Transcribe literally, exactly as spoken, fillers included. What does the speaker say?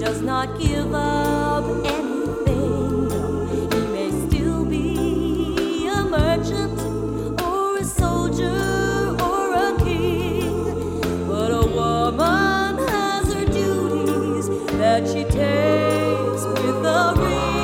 does not give up anything. No, he may still be a merchant or a soldier or a king, but a woman has her duties that she takes with a ring.